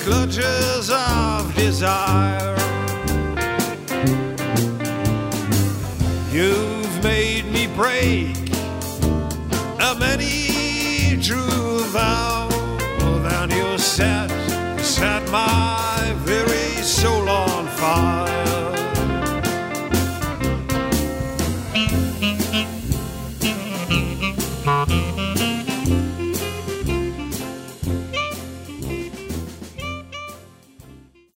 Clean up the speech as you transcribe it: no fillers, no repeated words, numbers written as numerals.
clutches of desire. You've made me break a many true vow.